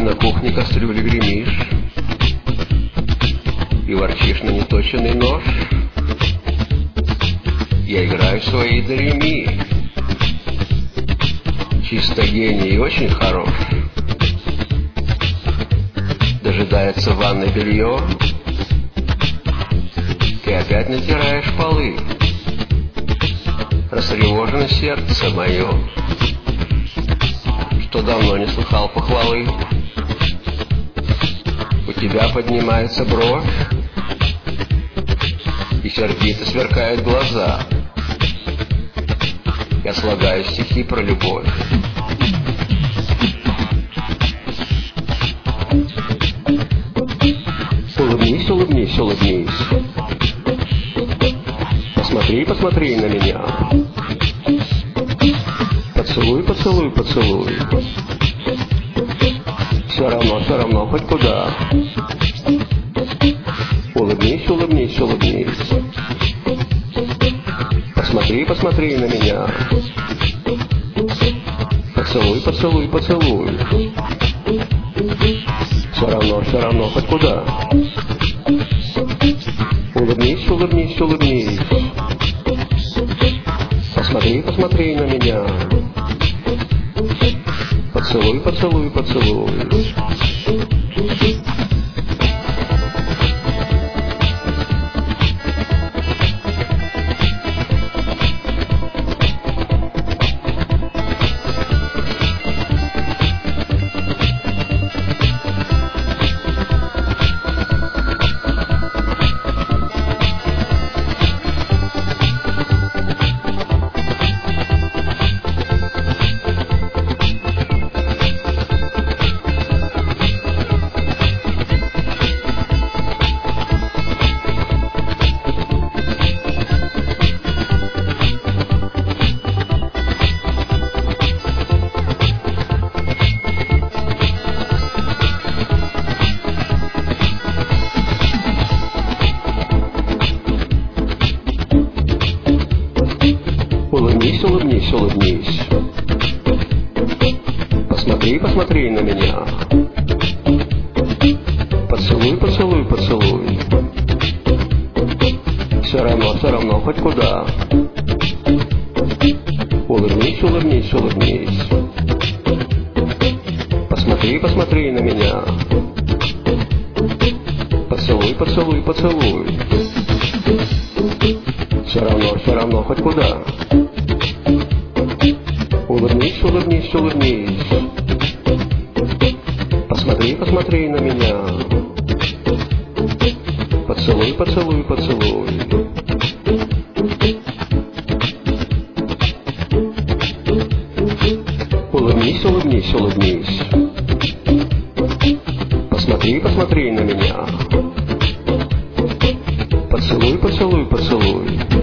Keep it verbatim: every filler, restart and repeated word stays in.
на кухне кастрюли гремишь и ворчишь на неточенный нож. Я играю в свои до-ре-ми. Чисто гений и очень хорош. Дожидается в ванной белье. Ты опять натираешь полы. Растревожено сердце мое, что давно не слыхал похвалы. У тебя поднимается бровь, и сердито сверкают глаза. Я слагаю стихи про любовь. Улыбнись, улыбнись, улыбнись. Посмотри, посмотри на меня. Поцелуй, поцелуй, поцелуй. Все равно, все равно, хоть куда. Улыбнись, улыбнись, улыбнись. Посмотри, посмотри на меня. Поцелуй, поцелуй, поцелуй. Все равно, все равно, хоть куда. Улыбнись, улыбнись, улыбнись. Посмотри, посмотри на меня. Поцелуй, поцелуй, поцелуй. Улыбнись, улыбнись, улыбнись. Посмотри, посмотри на меня. Поцелуй, поцелуй, поцелуй. Все равно, все равно, хоть куда. Улыбнись, улыбнись, улыбнись. Посмотри, посмотри на меня. Поцелуй, поцелуй, поцелуй. Все равно, все равно, хоть куда. Улыбнись, улыбнись, улыбнись. Посмотри, посмотри на меня. Поцелуй, поцелуй, поцелуй. Улыбнись, улыбнись, улыбнись. Посмотри, посмотри на меня. Поцелуй, поцелуй, поцелуй.